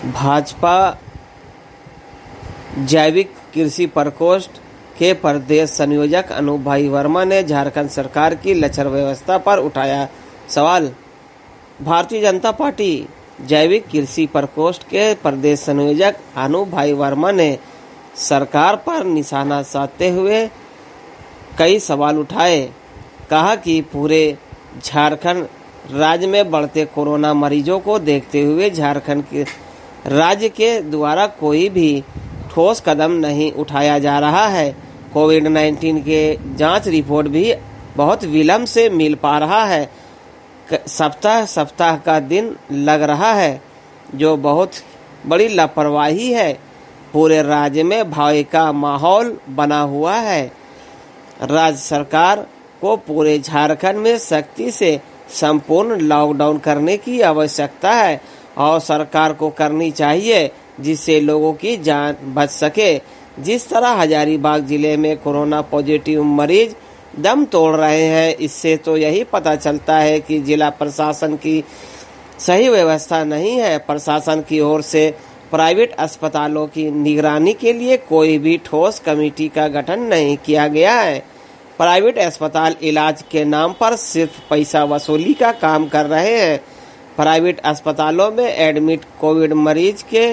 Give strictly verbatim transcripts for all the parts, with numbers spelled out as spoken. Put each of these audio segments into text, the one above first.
भाजपा जैविक कृषि प्रकोष्ठ के प्रदेश संयोजक अनूप भाई वर्मा ने झारखंड सरकार की लचर व्यवस्था पर उठाया सवाल। भारतीय जनता पार्टी जैविक कृषि प्रकोष्ठ के प्रदेश संयोजक अनूप भाई वर्मा ने सरकार पर निशाना साधते हुए कई सवाल उठाए। कहा कि पूरे झारखंड राज्य में बढ़ते कोरोना मरीजों को देखते हुए झारखंड के राज्य के द्वारा कोई भी ठोस कदम नहीं उठाया जा रहा है। कोविड नाइन्टीन के जांच रिपोर्ट भी बहुत विलंब से मिल पा रहा है। सप्ताह सप्ताह का दिन लग रहा है, जो बहुत बड़ी लापरवाही है। पूरे राज्य में भय का माहौल बना हुआ है। राज्य सरकार को पूरे झारखंड में सख्ती से संपूर्ण लॉकडाउन करने की आवश्यकता है और सरकार को करनी चाहिए, जिससे लोगों की जान बच सके। जिस तरह हजारीबाग जिले में कोरोना पॉजिटिव मरीज दम तोड़ रहे हैं, इससे तो यही पता चलता है कि जिला प्रशासन की सही व्यवस्था नहीं है। प्रशासन की ओर से प्राइवेट अस्पतालों की निगरानी के लिए कोई भी ठोस कमेटी का गठन नहीं किया गया है। प्राइवेट अस्पताल इलाज के नाम पर सिर्फ पैसा वसूली का काम कर रहे हैं। प्राइवेट अस्पतालों में एडमिट कोविड मरीज के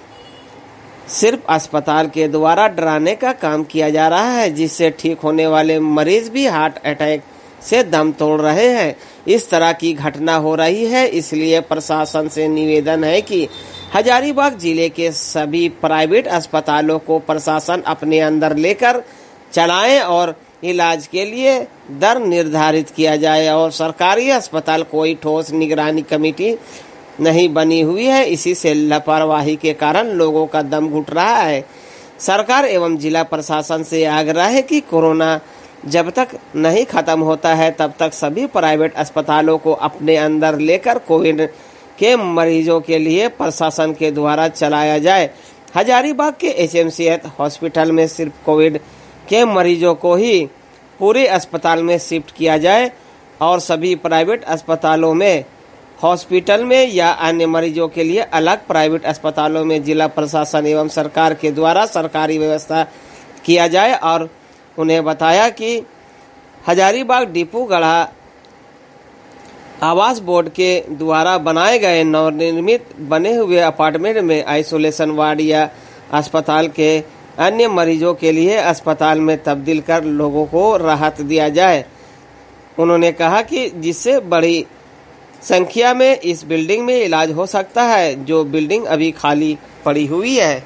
सिर्फ अस्पताल के द्वारा डराने का काम किया जा रहा है, जिससे ठीक होने वाले मरीज भी हार्ट अटैक से दम तोड़ रहे हैं। इस तरह की घटना हो रही है, इसलिए प्रशासन से निवेदन है कि हजारीबाग जिले के सभी प्राइवेट अस्पतालों को प्रशासन अपने अंदर लेकर चलाएं और इलाज के लिए दर निर्धारित किया जाए। और सरकारी अस्पताल कोई ठोस निगरानी कमेटी नहीं बनी हुई है। इसी से लापरवाही के कारण लोगों का दम घुट रहा है। सरकार एवं जिला प्रशासन से आग्रह है कि कोरोना जब तक नहीं खत्म होता है, तब तक सभी प्राइवेट अस्पतालों को अपने अंदर लेकर कोविड के मरीजों के लिए प्रशासन के द्वारा चलाया जाए। हजारीबाग के एचएमसीएच हॉस्पिटल में सिर्फ कोविड के मरीजों को ही पूरे अस्पताल में शिफ्ट किया जाए और सभी प्राइवेट अस्पतालों में, हॉस्पिटल में या अन्य मरीजों के लिए अलग प्राइवेट अस्पतालों में जिला प्रशासन एवं सरकार के द्वारा सरकारी व्यवस्था किया जाए। और उन्हें बताया कि हजारीबाग डिपू गढ़ा आवास बोर्ड के द्वारा बनाए गए नवनिर्मित बने हुए अपार्टमेंट में आइसोलेशन वार्ड या अस्पताल के अन्य मरीजों के लिए अस्पताल में तब्दील कर लोगों को राहत दिया जाए। उन्होंने कहा कि जिससे बड़ी संख्या में इस बिल्डिंग में इलाज हो सकता है, जो बिल्डिंग अभी खाली पड़ी हुई है।